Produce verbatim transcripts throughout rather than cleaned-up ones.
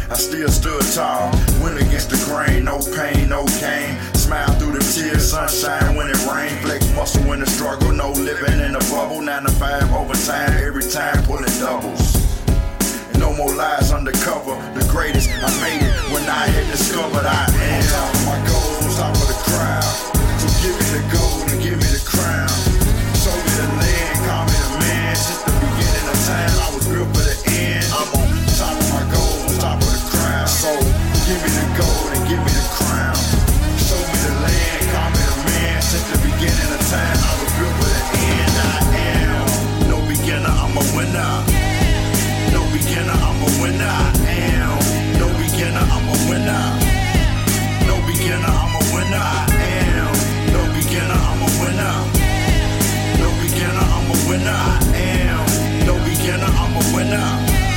I still stood tall. Went against the grain, no pain, no gain. Smile through the tears, sunshine when it rained. Flex muscle in the struggle, no living in a bubble. Nine to five overtime, every time pulling doubles. And no more lies undercover. The greatest, I made it when I had discovered I am. On top of my goals, on top of the crowd. So give me the gold and give me the crown. Show me the land, call me the man. Since the beginning of time, I was built for the end. I'm on top of my goals, on top of the crowd. So give me the gold and give me the crown. Show me the land, call me the man. Since the beginning of time, I was built for the end. I am no beginner, I'm a winner. No beginner, I'm a winner. I am no beginner, I'm a winner. No beginner, I'm a winner. I am no beginner, I'm a winner. No beginner, I'm a winner. I am no beginner, I'm a winner.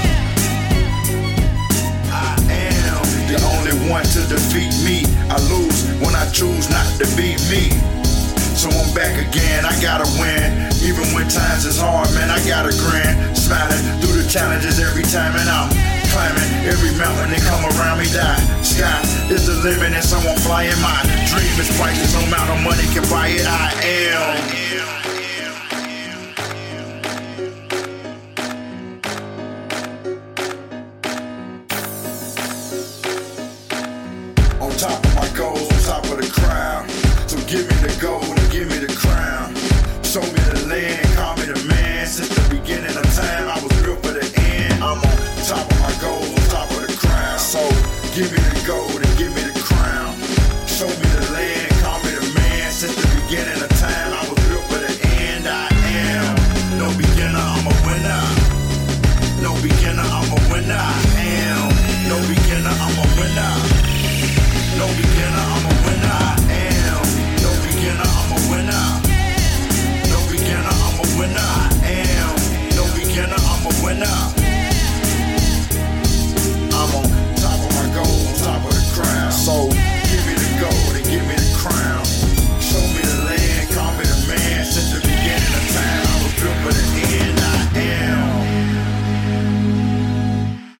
I am the only one to defeat me. I lose when I choose not to be me. So I'm back again, I gotta win. Even when times is hard, man, I gotta grin. Smiling through the challenges every time, and I'm climbing every mountain that come around me. Die, sky is the limit, and someone flying. My dream is priceless, no amount of money can buy it. I am. On top of my goals, on top of the crowd. So give me the gold and give me the crown. Show me the land, call me the man. Since the beginning of time, I was built for the end. I'm on top of my goals, on top of the crowd. So give me the gold.